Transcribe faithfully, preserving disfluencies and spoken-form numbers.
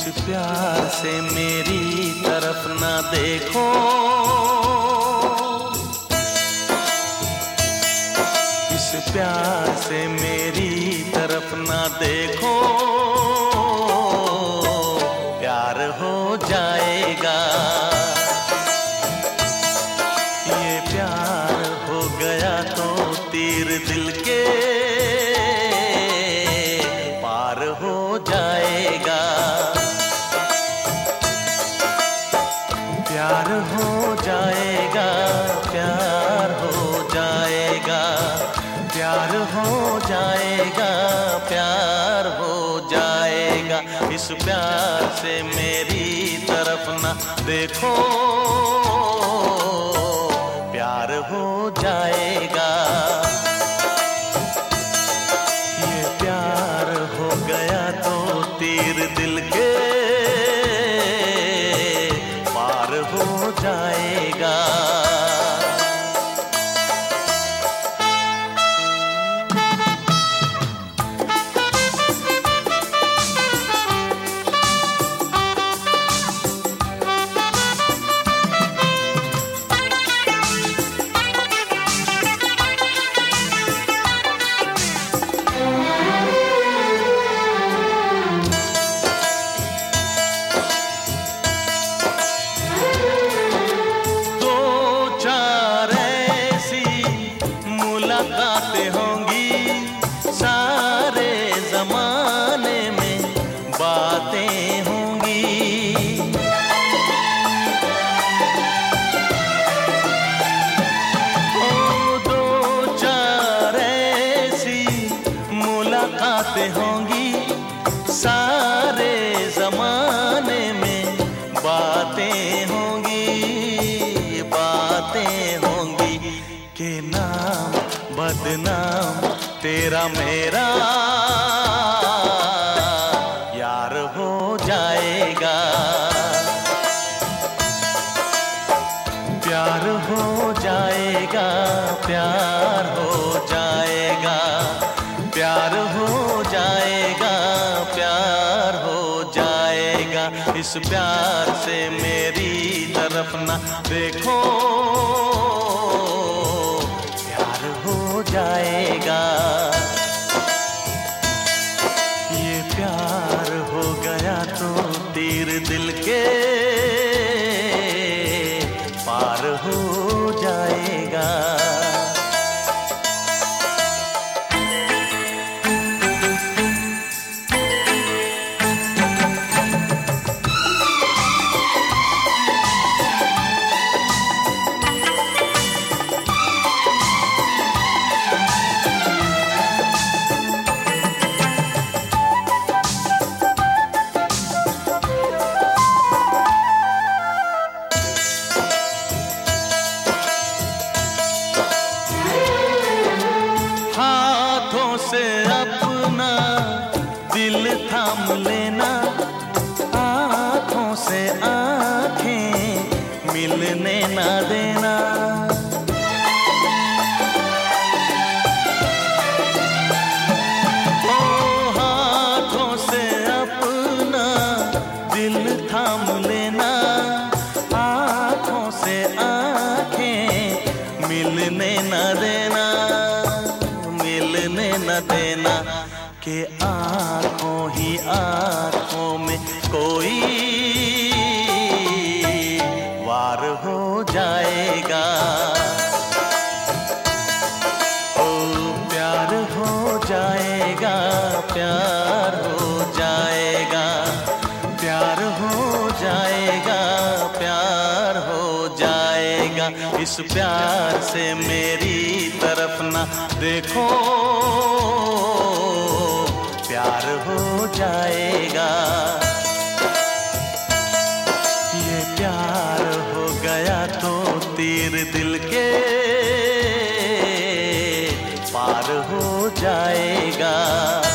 प्यार से मेरी तरफ ना देखो, इस प्यार से मेरी तरफ ना देखो, प्यार हो जाएगा। ये प्यार हो गया तो तीर दिल के पार हो जाएगा। प्यार हो जाएगा, प्यार हो जाएगा, प्यार हो जाएगा, प्यार हो जाएगा। इस प्यार से मेरी तरफ ना देखो, प्यार हो जाएगा। ये प्यार हो गया तो तीर दिल के पार हो जाएगा। मुलाकातें होंगी सारे जमाने में, बातें होंगी। ओ दो चार ऐसी मुलाकातें होंगी सारे जमाने में, बातें होंगी, बातें होंगी। के नाम बदनाम तेरा मेरा यार हो जाएगा। प्यार हो जाएगा, प्यार हो जाएगा, प्यार हो जाएगा, प्यार हो जाएगा। इस प्यार से मेरी तरफ ना देखो, हो जाएगा। ये प्यार हो गया तो तीर दिल के पार हो जाएगा। हाथों से अपना दिल थाम लेना, आँखों से आँखें मिलने ना देना। ओ हाथों से अपना दिल थाम लेना, आँखों से आँखें मिलने ना देना, मिलने न देना। कि आँखों ही आँखों में कोई वार हो जाएगा। ओ प्यार हो जाएगा, प्यार हो जाएगा, प्यार हो जाएगा, प्यार हो जाएगा। इस प्यार से मेरी तरफ ना देखो, प्यार हो जाएगा। ये प्यार हो गया तो तीर दिल के पार हो जाएगा।